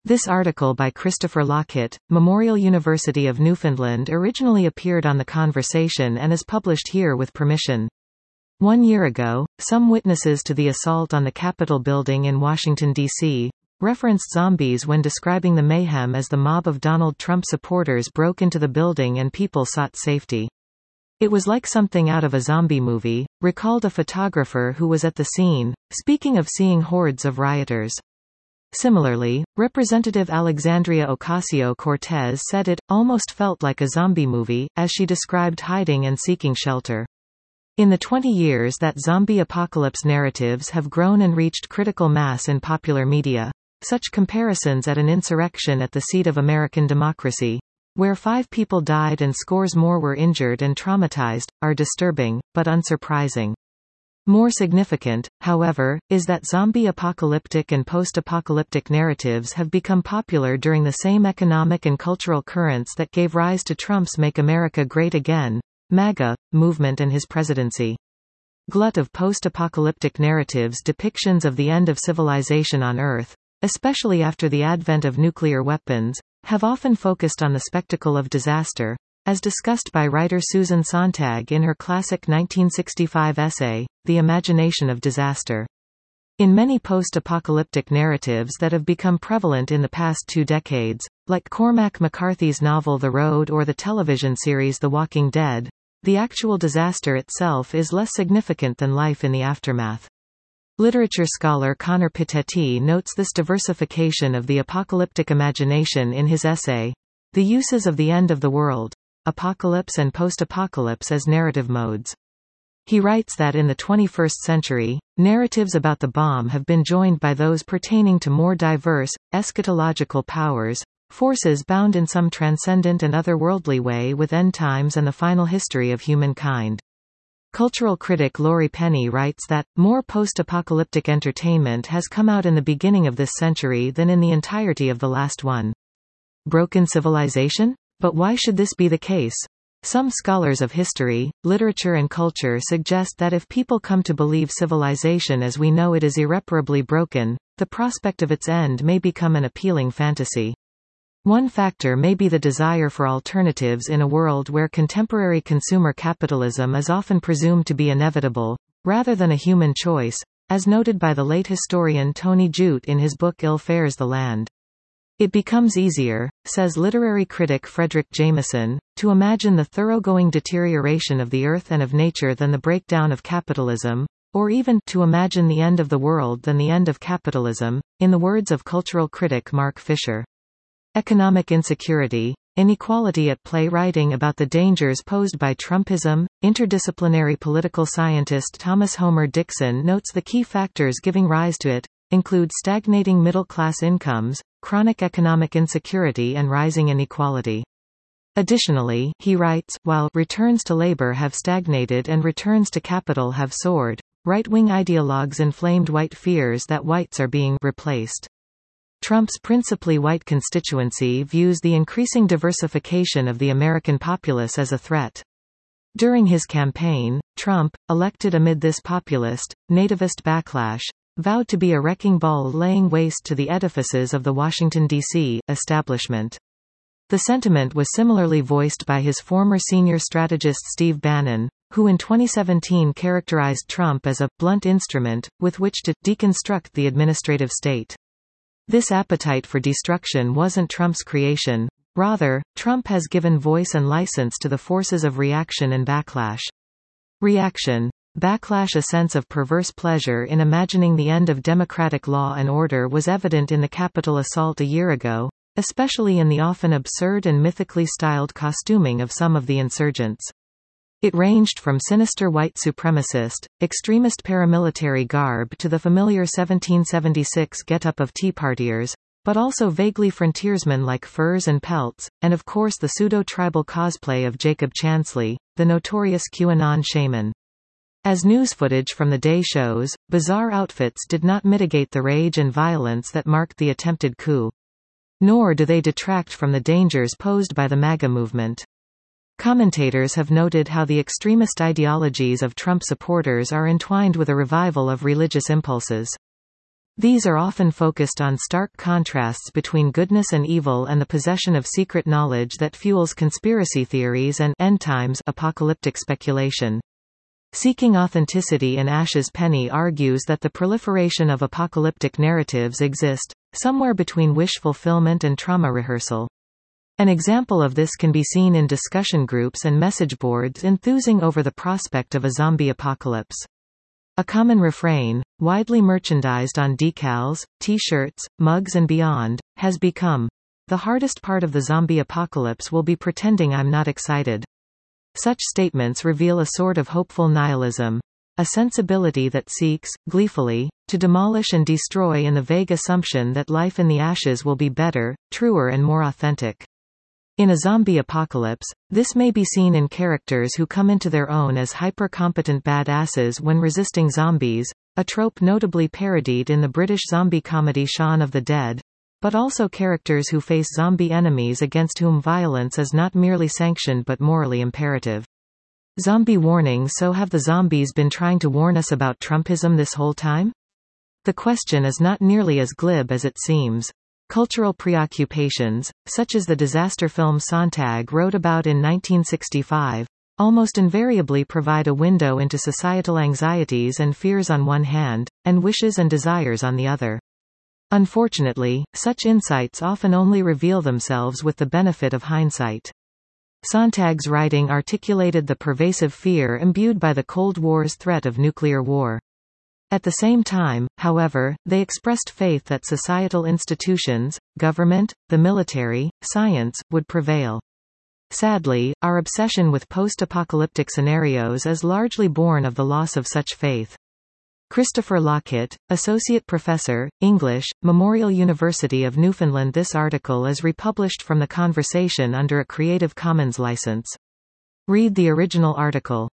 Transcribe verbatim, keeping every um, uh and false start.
This article by Christopher Lockett, Memorial University of Newfoundland originally appeared on The Conversation and is published here with permission. One year ago, some witnesses to the assault on the Capitol building in Washington, D C, referenced zombies when describing the mayhem as the mob of Donald Trump supporters broke into the building and people sought safety. It was like something out of a zombie movie, recalled a photographer who was at the scene, speaking of seeing hordes of rioters. Similarly, Representative Alexandria Ocasio-Cortez said it almost felt like a zombie movie, as she described hiding and seeking shelter. In the twenty years that zombie apocalypse narratives have grown and reached critical mass in popular media, such comparisons at an insurrection at the seat of American democracy, where five people died and scores more were injured and traumatized, are disturbing, but unsurprising. More significant, however, is that zombie apocalyptic and post-apocalyptic narratives have become popular during the same economic and cultural currents that gave rise to Trump's Make America Great Again, MAGA, movement and his presidency. Glut of post-apocalyptic narratives depictions of the end of civilization on Earth, especially after the advent of nuclear weapons, have often focused on the spectacle of disaster, as discussed by writer Susan Sontag in her classic nineteen sixty-five essay, The Imagination of Disaster. In many post-apocalyptic narratives that have become prevalent in the past two decades, like Cormac McCarthy's novel The Road or the television series The Walking Dead, the actual disaster itself is less significant than life in the aftermath. Literature scholar Connor Pittetti notes this diversification of the apocalyptic imagination in his essay, The Uses of the End of the World, Apocalypse and Post-Apocalypse as Narrative Modes. He writes that in the twenty-first century, narratives about the bomb have been joined by those pertaining to more diverse, eschatological powers, forces bound in some transcendent and otherworldly way with end times and the final history of humankind. Cultural critic Laurie Penny writes that, more post-apocalyptic entertainment has come out in the beginning of this century than in the entirety of the last one. Broken civilization? But why should this be the case? Some scholars of history, literature and culture suggest that if people come to believe civilization as we know it is irreparably broken, the prospect of its end may become an appealing fantasy. One factor may be the desire for alternatives in a world where contemporary consumer capitalism is often presumed to be inevitable, rather than a human choice, as noted by the late historian Tony Judt in his book Ill Fares the Land. It becomes easier, says literary critic Frederick Jameson, to imagine the thoroughgoing deterioration of the earth and of nature than the breakdown of capitalism, or even to imagine the end of the world than the end of capitalism, in the words of cultural critic Mark Fisher. Economic insecurity, inequality at play. Writing about the dangers posed by Trumpism, interdisciplinary political scientist Thomas Homer Dixon notes the key factors giving rise to it include stagnating middle-class incomes, chronic economic insecurity and rising inequality. Additionally, he writes, while returns to labor have stagnated and returns to capital have soared, right-wing ideologues inflamed white fears that whites are being replaced. Trump's principally white constituency views the increasing diversification of the American populace as a threat. During his campaign, Trump, elected amid this populist, nativist backlash, vowed to be a wrecking ball laying waste to the edifices of the Washington, D C establishment. The sentiment was similarly voiced by his former senior strategist Steve Bannon, who in twenty seventeen characterized Trump as a blunt instrument with which to deconstruct the administrative state. This appetite for destruction wasn't Trump's creation. Rather, Trump has given voice and license to the forces of reaction and backlash. Reaction. Backlash. A sense of perverse pleasure in imagining the end of democratic law and order was evident in the Capitol assault a year ago, especially in the often absurd and mythically styled costuming of some of the insurgents. It ranged from sinister white supremacist, extremist paramilitary garb to the familiar seventeen seventy-six get-up of Tea Partiers, but also vaguely frontiersmen-like furs and pelts, and of course the pseudo-tribal cosplay of Jacob Chansley, the notorious QAnon shaman. As news footage from the day shows, bizarre outfits did not mitigate the rage and violence that marked the attempted coup. Nor do they detract from the dangers posed by the MAGA movement. Commentators have noted how the extremist ideologies of Trump supporters are entwined with a revival of religious impulses. These are often focused on stark contrasts between goodness and evil and the possession of secret knowledge that fuels conspiracy theories and end times apocalyptic speculation. Seeking Authenticity in Ash's Penny argues that the proliferation of apocalyptic narratives exist somewhere between wish fulfillment and trauma rehearsal. An example of this can be seen in discussion groups and message boards enthusing over the prospect of a zombie apocalypse. A common refrain, widely merchandised on decals, t-shirts, mugs and beyond, has become, "The hardest part of the zombie apocalypse will be pretending I'm not excited." Such statements reveal a sort of hopeful nihilism, a sensibility that seeks, gleefully, to demolish and destroy in the vague assumption that life in the ashes will be better, truer and more authentic. In a zombie apocalypse, this may be seen in characters who come into their own as hyper-competent badasses when resisting zombies, a trope notably parodied in the British zombie comedy Shaun of the Dead, but also characters who face zombie enemies against whom violence is not merely sanctioned but morally imperative. Zombie warning: so have the zombies been trying to warn us about Trumpism this whole time? The question is not nearly as glib as it seems. Cultural preoccupations, such as the disaster film Sontag wrote about in nineteen sixty-five, almost invariably provide a window into societal anxieties and fears on one hand, and wishes and desires on the other. Unfortunately, such insights often only reveal themselves with the benefit of hindsight. Sontag's writing articulated the pervasive fear imbued by the Cold War's threat of nuclear war. At the same time, however, they expressed faith that societal institutions, government, the military, science, would prevail. Sadly, our obsession with post-apocalyptic scenarios is largely born of the loss of such faith. Christopher Lockett, Associate Professor, English, Memorial University of Newfoundland. This article is republished from The Conversation under a Creative Commons license. Read the original article.